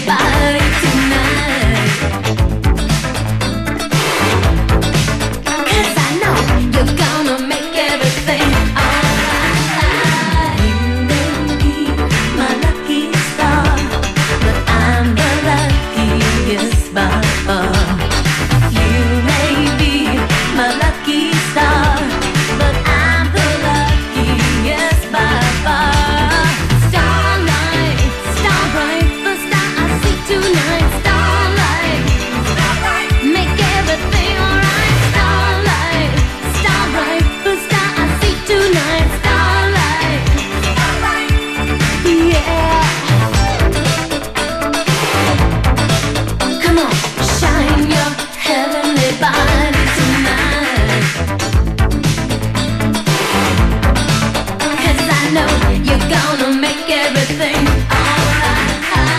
body tonight. 'Cause I know you're gonna make everything alright. You may be my lucky star, but I'm the luckiest by far. You may be my lucky star, but I'm the luckiest by far. Starlight, starbright, the star I see tonight. Starlight, starlight, make everything alright. Starlight, starbright, the star I see tonight. Starlight, starlight, yeah. Come on, shine your heavenly body tonight. 'Cause I know you're gonna make everything alright.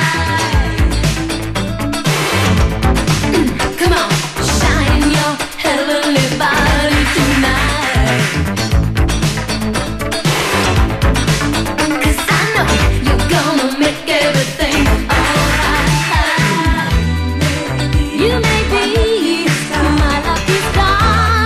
Come on, shine your heavenly body tonight. 'Cause I know you're gonna make everything alright. You may be my lucky star.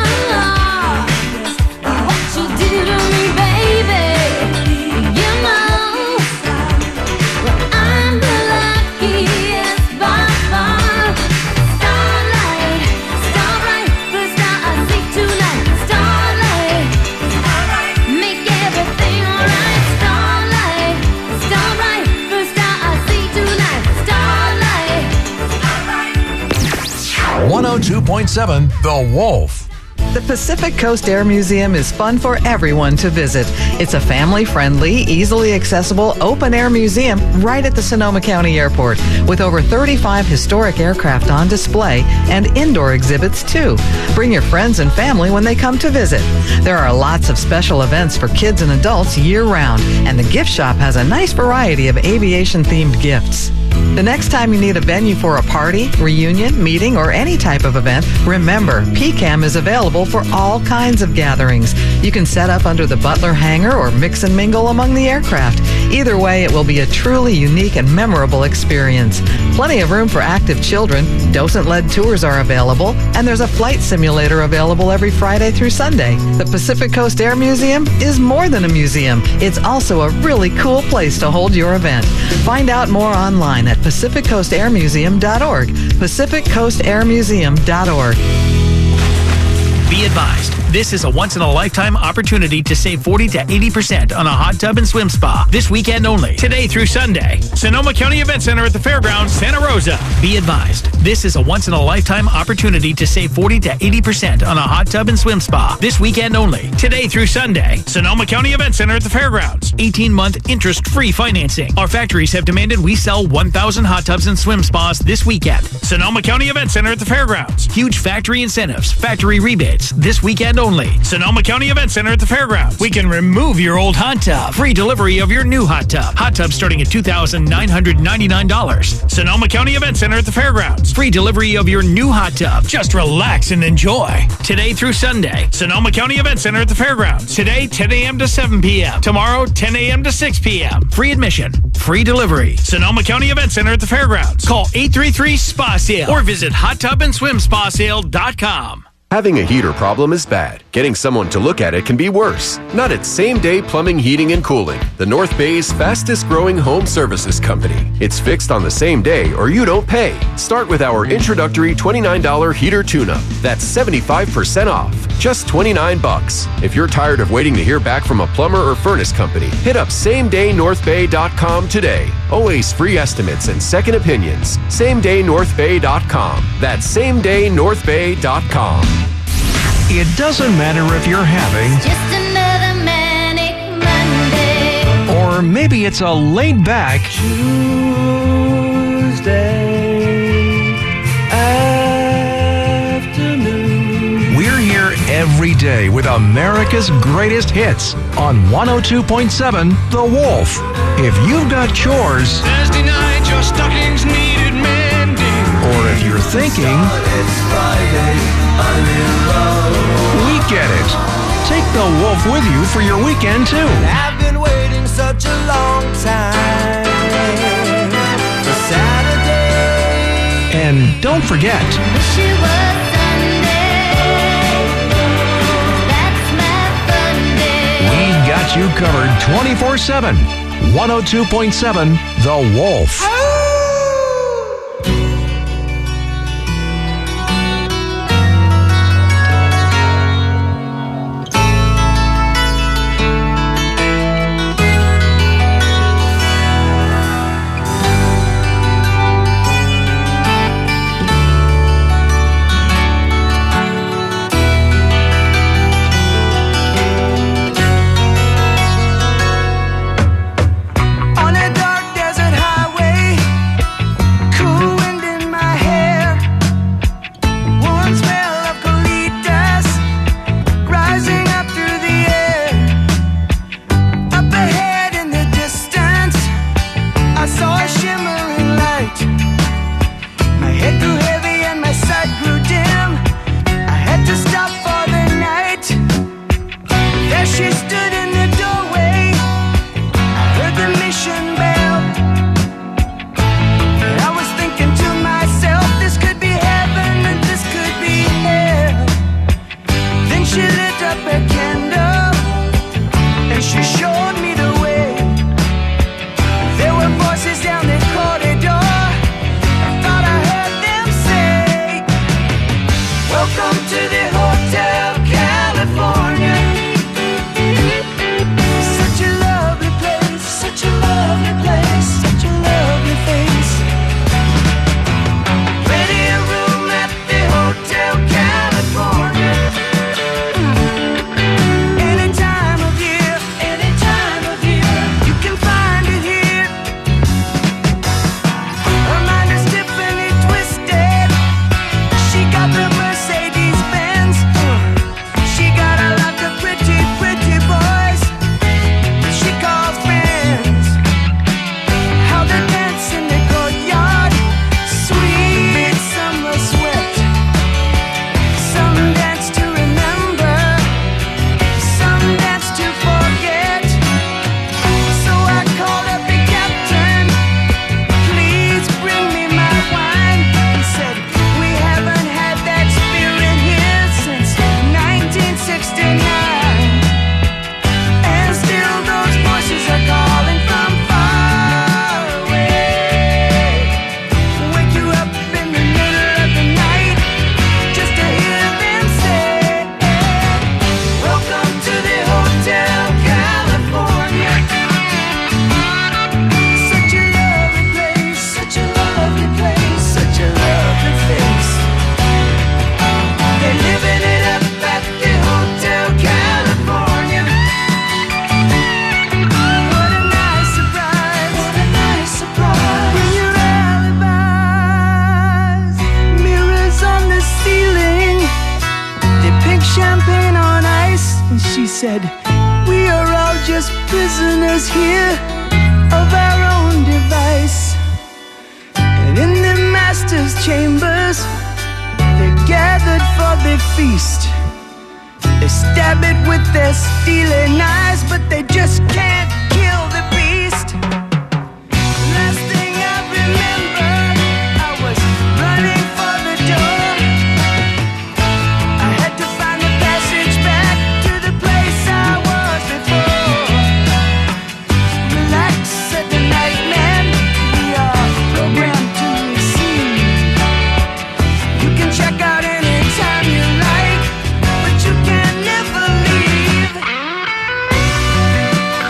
What you do to me, baby, you know. Well, I'm the luckiest by far. Starlight, starbright, the star I see tonight. Starlight, starlight, make everything alright. Starlight, starbright, the star I see tonight. Starlight, starlight. 102.7 The Wolf. The Pacific Coast Air Museum is fun for everyone to visit. It's a family-friendly, easily accessible, open-air museum right at the Sonoma County Airport with over 35 historic aircraft on display and indoor exhibits too. Bring your friends and family when they come to visit. There are lots of special events for kids and adults year-round, and the gift shop has a nice variety of aviation-themed gifts. The next time you need a venue for a party, reunion, meeting, or any type of event, remember, PCAM is available for all kinds of gatherings. You can set up under the Butler hangar or mix and mingle among the aircraft. Either way, it will be a truly unique and memorable experience. Plenty of room for active children, docent-led tours are available, and there's a flight simulator available every Friday through Sunday. The Pacific Coast Air Museum is more than a museum. It's also a really cool place to hold your event. Find out more online at PacificCoastAirMuseum.org. PacificCoastAirMuseum.org. Be advised, this is a once-in-a-lifetime opportunity to save 40 to 80% on a hot tub and swim spa this weekend only, today through Sunday. Sonoma County Event Center at the Fairgrounds, Santa Rosa. Be advised, this is a once-in-a-lifetime opportunity to save 40 to 80% on a hot tub and swim spa this weekend only, today through Sunday. Sonoma County Event Center at the Fairgrounds. 18-month interest-free financing. Our factories have demanded we sell 1,000 hot tubs and swim spas this weekend. Sonoma County Event Center at the Fairgrounds. Huge factory incentives, factory rebates this weekend only. Sonoma County Event Center at the Fairgrounds. We can remove your old hot tub. Free delivery of your new hot tub. Hot tub starting at $2,999. Sonoma County Event Center at the Fairgrounds. Free delivery of your new hot tub. Just relax and enjoy. Today through Sunday. Sonoma County Event Center at the Fairgrounds. Today, 10 a.m. to 7 p.m. Tomorrow, 10 a.m. to 6 p.m. Free admission. Free delivery. Sonoma County Event Center at the Fairgrounds. Call 833-SPA-SALE or visit hottubandSwimSpaSale.com. Having a heater problem is bad. Getting someone to look at it can be worse. Not at Same Day Plumbing, Heating, and Cooling, the North Bay's fastest growing home services company. It's fixed on the same day or you don't pay. Start with our introductory $29 heater tune-up. That's 75% off. Just $29. If you're tired of waiting to hear back from a plumber or furnace company, hit up SameDayNorthBay.com today. Always free estimates and second opinions. SameDayNorthBay.com. That's SameDayNorthBay.com. It doesn't matter if you're having Just another manic Monday. or maybe it's a laid-back Tuesday afternoon. We're here every day with America's greatest hits on 102.7 The Wolf. If you've got chores, Thursday night, your stockings needed mending. or if you're thinking, It's Friday, I'm in love. we get it. Take The Wolf with you for your weekend too. I've been waiting such a long time for Saturday don't forget, Wish it was Sunday. That's my fun day. we've got you covered 24/7. 102.7 The Wolf. On a dark desert highway, cool wind in my hair, warm smell of colitas rising up through the air. Up ahead in the distance, I saw a shimmering light. My head grew heavy and my sight grew dim. I had to stop for the night. There she stood in the doorway. Heard the mission bell. And I was thinking to myself, this could be heaven and this could be hell. Then she lit up a candle and she showed me the way. There were voices down the corridor. I thought I heard them say, welcome to the Hotel California. Such a lovely place, such a lovely place, such a lovely face. Ready a room at the Hotel California. Any time of year, you can find it here. Her mind is Tiffany twisted. She got the Mercedes Benz. She got a lot of pretty, pretty boys that she calls friends. How they dance in the courtyard, sweet summer sweat. Some dance to remember, some dance to forget. So I called up the captain, please bring me my wine. He said, we haven't had that spirit here since 1969. And still those voices are calling from far away. Wake you up in the middle of the night just to hear them say, welcome to the Hotel California. Such a lovely place, such a lovely place, such a lovely face. They're living it up at the Hotel California. What a nice surprise, what a nice surprise. Bring your alibis, mirrors on the ceiling, they pink champagne on ice. And she said, we are all just prisoners here of our own device. And in the master's chambers, they're gathered for the feast. They stab it with their steely knives, but they just can't kill the beast. Last thing I remember, I was running for the door. I had to find the passage back to the place I was before. Relax, said the night man, we are programmed to receive. You can check out anytime you like, but you can never leave.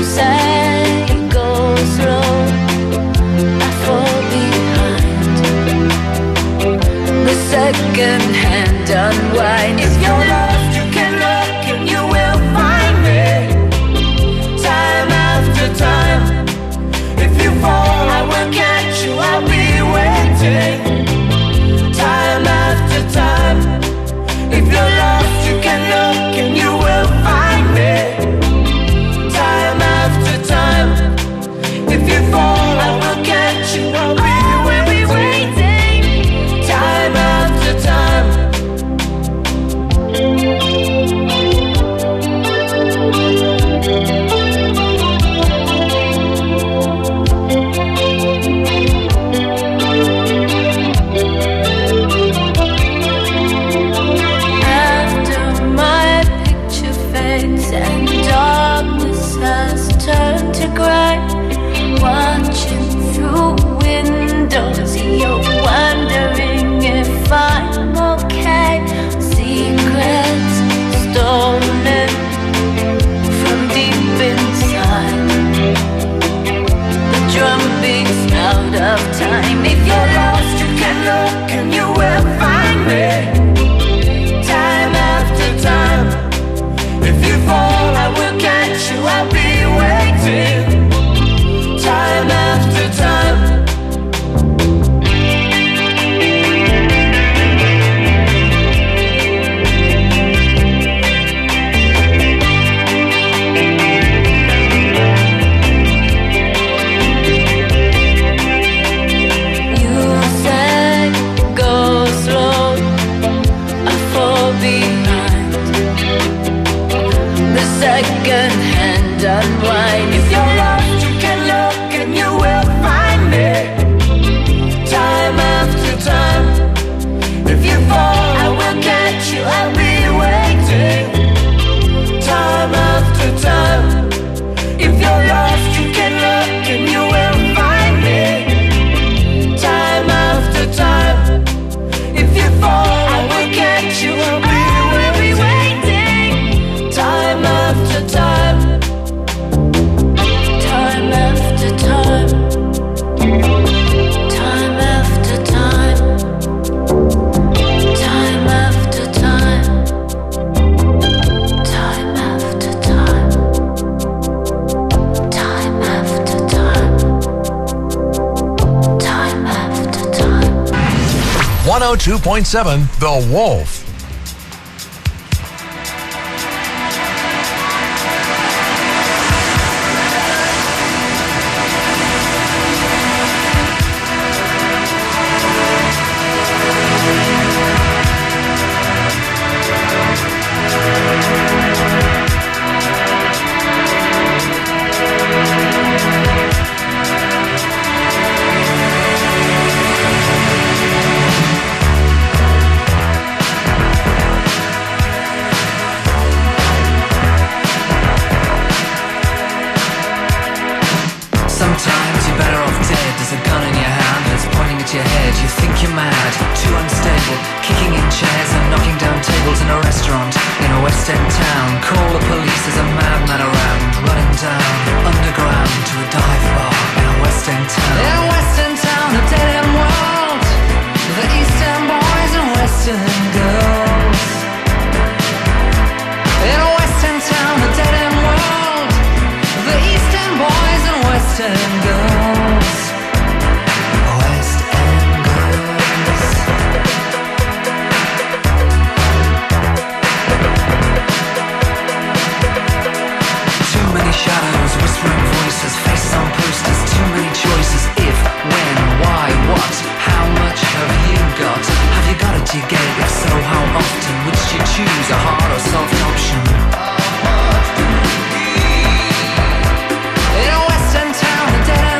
say go slow, I fall behind. The second hand unwind. If you're lost, you can look and you will find me. Time after time. If you fall, I will catch you, I'll be waiting. Time after time. If you're lost, you can look and you will find me. Time after time. If you fall, I will catch you, I'll be waiting. Time after time. After my picture fades and darkness has turned to gray, watching through windows, you're wondering if I'm okay. Secrets stolen from deep inside. The drum beats out of time. If you're lost, you can look and you will find me. Time after time. If you fall, I will catch you, I'll be waiting. Time after time. You say go slow, I fall behind. The second hand unwind. If you're lost, you can look and you will find me. Time after time. If you fall, I will catch you, I'll be waiting. Time after time. If you're lost, you can look and you will find me. Time after time. If you fall, I will catch you, I'll be waiting. Time after time. Time after time. Time after time. Time after time. Time after time. Time after time. Time after time. 102.7 The Wolf. Sometimes you're better off dead. There's a gun in your hand that's pointing at your head. You think you're mad, too unstable, kicking in chairs and knocking down tables in a restaurant in a West End town. Call the police, there's a madman around, running down underground to a dive bar in a West End town. In a West End town, a dead end world. The East End boys and West End girls. In a West End town, a dead end world. The East End boys and West End girls. West End girls. Too many shadows, whispering voices, faces on posters, too many choices. If, when, why, what, how much have you got? Have you got it, do you get it? If so, how often? Which do you choose, a hard or soft option? In a West End town, a dead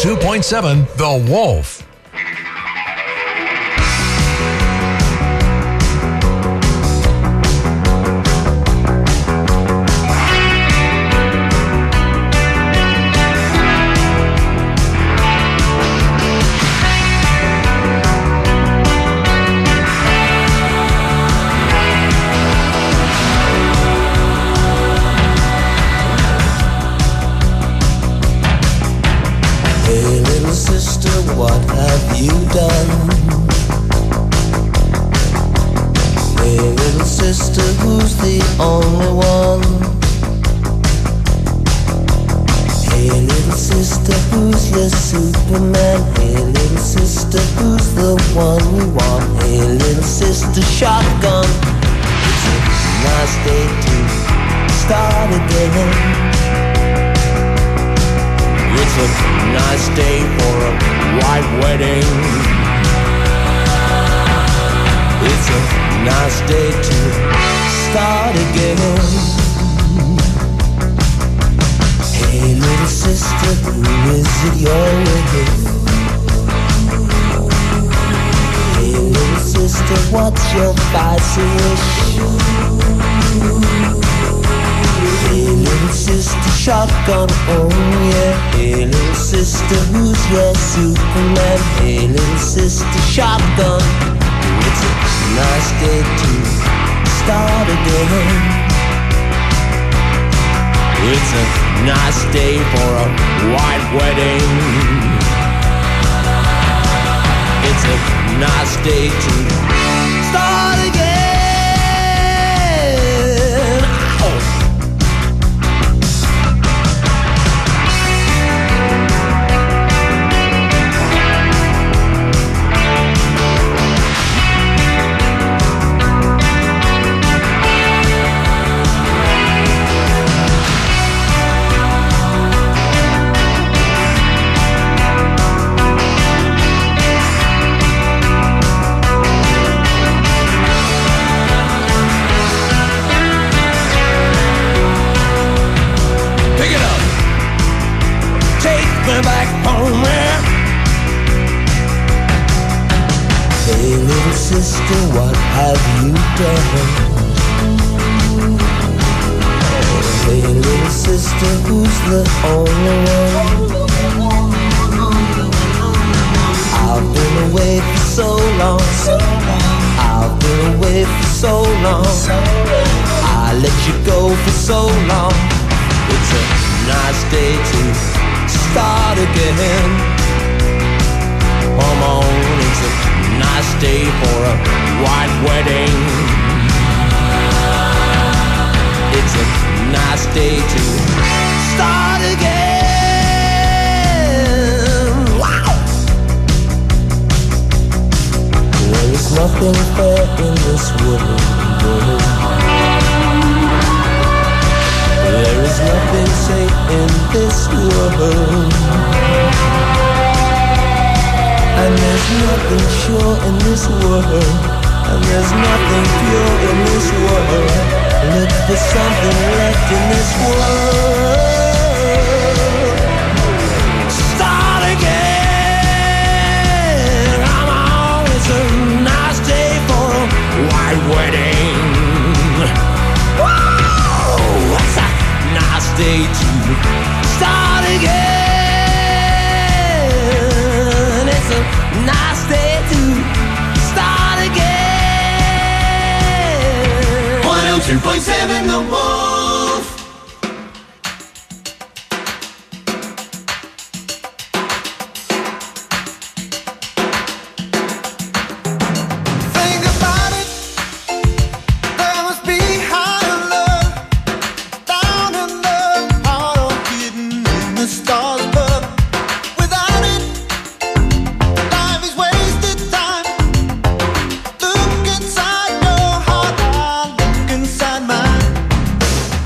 102.7 The Wolf. What have you done? Hey little sister, who's the only one? Hey little sister, who's your Superman? Hey little sister, who's the one you want? Hey little sister, shotgun. It's a nice day to start again. It's a nice day for a white wedding. It's a nice day to start again. Hey little sister, who is it you're with? Hey little sister, what's your vice wish? Hey little sister, shotgun, oh yeah. Hey little sister, who's your Superman? Hey little sister, shotgun. It's a nice day to start again. It's a nice day for a white wedding. It's a nice day to start again. Back home, yeah. Hey little sister, what have you done? Hey little sister, who's the only one? I've been away for so long. I've been away for so long. I let you go for so long. It's a nice day to start again. Come on, it's a nice day for a white wedding. It's a nice day to start again. Wow! There is nothing fair in this world. There is nothing safe in this world. And there's nothing sure in this world. And there's nothing pure in this world. Look for something left in this world. Start again. Come on, it's a nice day for a white wedding. Whoa, it's a nice day to start again. It's a nice day to start again. 102.7 The Wolf. Think about it. There must be higher love down in the heart of hidden in the stars above. Without it, life is wasted time. Look inside your heart, I look inside mine.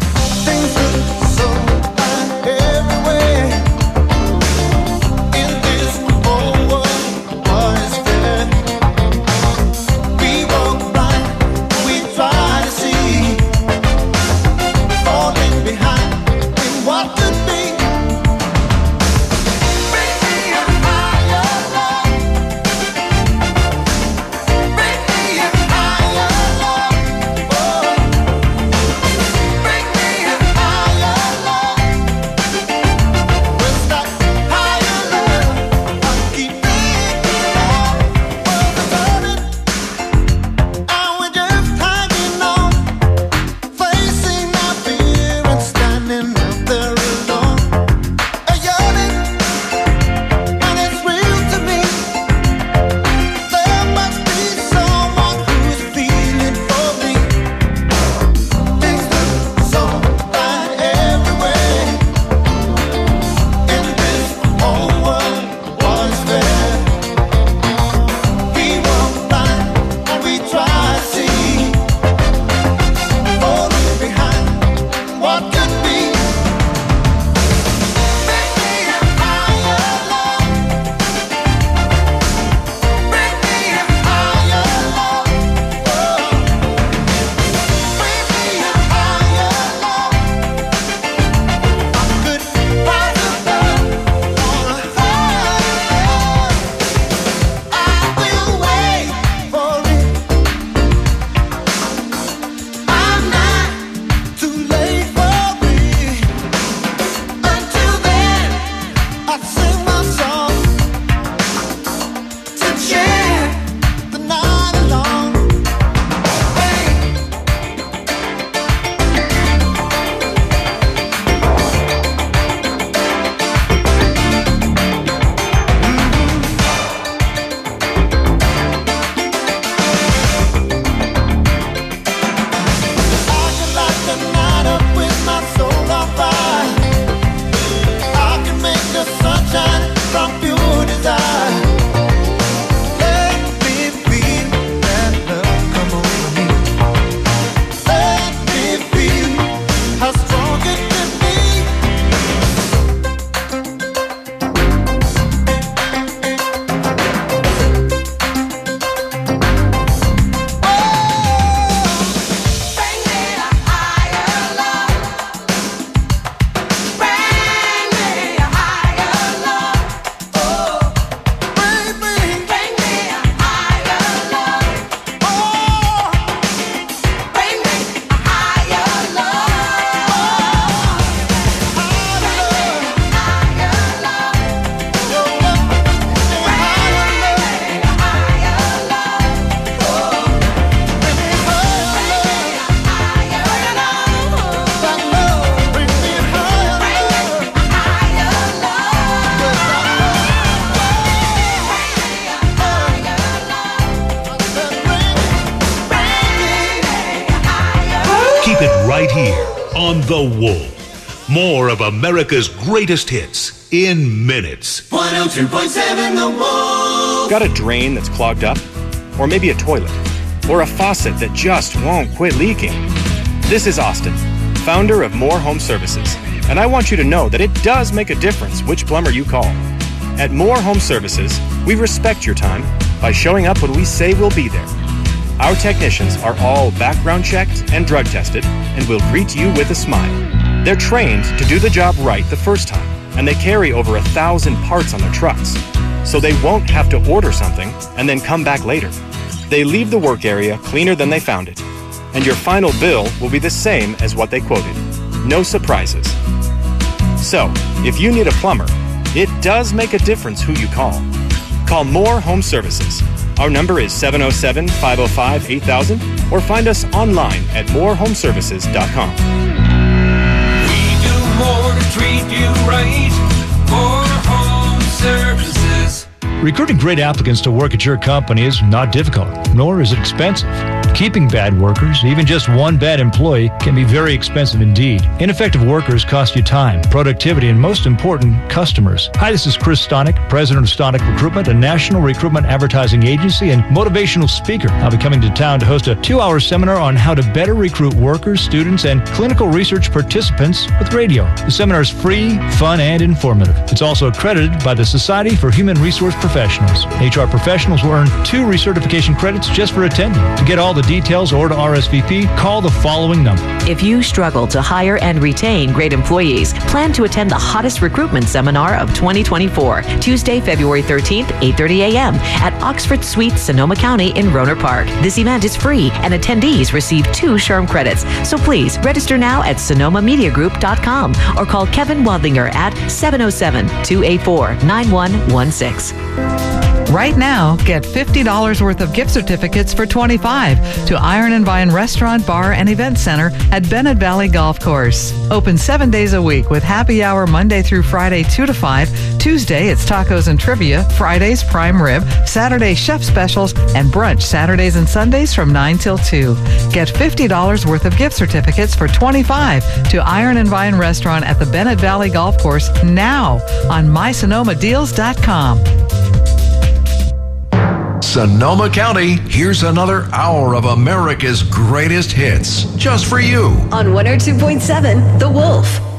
Keep it right here on The Wolf. More of America's greatest hits in minutes. 102.7 The Wolf. Got a drain that's clogged up? Or maybe a toilet? Or a faucet that just won't quit leaking? This is Austin, founder of More Home Services, and I want you to know that it does make a difference which plumber you call. At More Home Services, we respect your time by showing up when we say we'll be there. Our technicians are all background checked and drug tested and will greet you with a smile. They're trained to do the job right the first time, and they carry over 1,000 parts on their trucks, so they won't have to order something and then come back later. They leave the work area cleaner than they found it, and your final bill will be the same as what they quoted. No surprises. So, if you need a plumber, it does make a difference who you call. Call More Home Services. Our number is 707-505-8000 or find us online at morehomeservices.com. We do more to treat you right. More Home Services. Recruiting great applicants to work at your company is not difficult, nor is it expensive. Keeping bad workers, even just one bad employee, can be very expensive indeed. Ineffective workers cost you time, productivity, and most important, customers. Hi, this is Chris Stonick, president of Stonick Recruitment, a national recruitment advertising agency and motivational speaker. I'll be coming to town to host a 2-hour seminar on how to better recruit workers, students, and clinical research participants with radio. The seminar is free, fun, and informative. It's also accredited by the Society for Human Resource Professionals. HR professionals will earn 2 recertification credits just for attending. To get all the details or to RSVP, call the following number. If you struggle to hire and retain great employees, plan to attend the hottest recruitment seminar of 2024, Tuesday, February 13th, 8:30 a.m. at Oxford Suite, Sonoma County in Rohnert Park. This event is free and attendees receive 2 SHRM credits. So please register now at sonomamediagroup.com or call Kevin Wadlinger at 707-284-9116. Right now, get $50 worth of gift certificates for $25 to Iron and Vine Restaurant, Bar, and Event Center at Bennett Valley Golf Course. Open 7 days a week with happy hour Monday through Friday 2 to 5. Tuesday, it's tacos and trivia. Fridays, prime rib. Saturday, chef specials. And brunch Saturdays and Sundays from 9 till 2. Get $50 worth of gift certificates for $25 to Iron and Vine Restaurant at the Bennett Valley Golf Course now on mysonomadeals.com. Sonoma County, here's another hour of America's greatest hits, just for you. On 102.7 The Wolf.